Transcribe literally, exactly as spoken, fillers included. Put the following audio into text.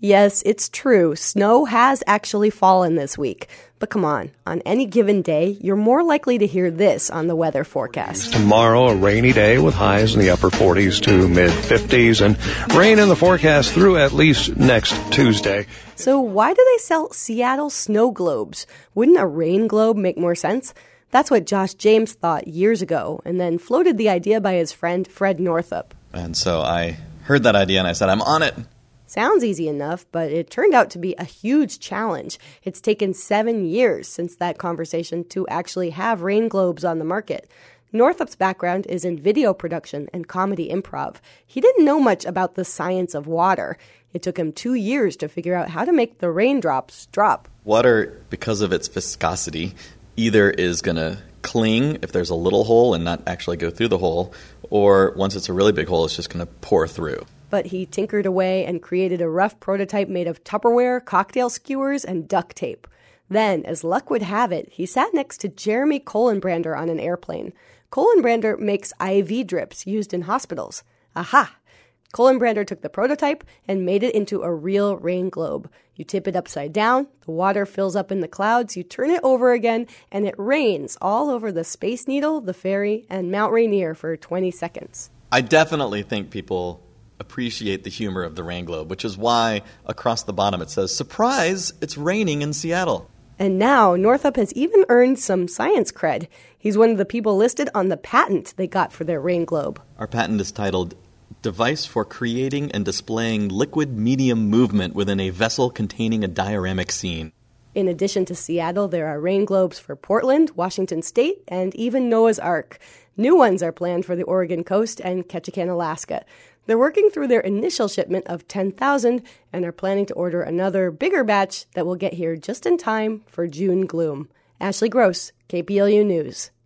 Yes, it's true. Snow has actually fallen this week. But come on, on any given day, you're more likely to hear this on the weather forecast. Tomorrow, a rainy day with highs in the upper forties to mid-fifties, and rain in the forecast through at least next Tuesday. So why do they sell Seattle snow globes? Wouldn't a rain globe make more sense? That's what Josh James thought years ago, and then floated the idea by his friend Fred Northup. And so I heard that idea and I said, I'm on it. Sounds easy enough, but it turned out to be a huge challenge. It's taken seven years since that conversation to actually have rain globes on the market. Northup's background is in video production and comedy improv. He didn't know much about the science of water. It took him two years to figure out how to make the raindrops drop. Water, because of its viscosity, either is going to cling if there's a little hole and not actually go through the hole, or once it's a really big hole, it's just going to pour through. But he tinkered away and created a rough prototype made of Tupperware, cocktail skewers, and duct tape. Then, as luck would have it, he sat next to Jeremy Kohlenbrander on an airplane. Kohlenbrander makes I V drips used in hospitals. Aha! Kohlenbrander took the prototype and made it into a real rain globe. You tip it upside down, the water fills up in the clouds, you turn it over again, and it rains all over the Space Needle, the ferry, and Mount Rainier for twenty seconds. I definitely think people appreciate the humor of the rain globe, which is why across the bottom it says, "Surprise, it's raining in Seattle." And now Northup has even earned some science cred. He's one of the people listed on the patent they got for their rain globe. Our patent is titled Device for Creating and Displaying Liquid Medium Movement Within a Vessel Containing a Dioramic Scene. In addition to Seattle, there are rain globes for Portland, Washington State, and even Noah's Ark. New ones are planned for the Oregon coast and Ketchikan, Alaska. They're working through their initial shipment of ten thousand and are planning to order another bigger batch that will get here just in time for June gloom. Ashley Gross, K P L U News.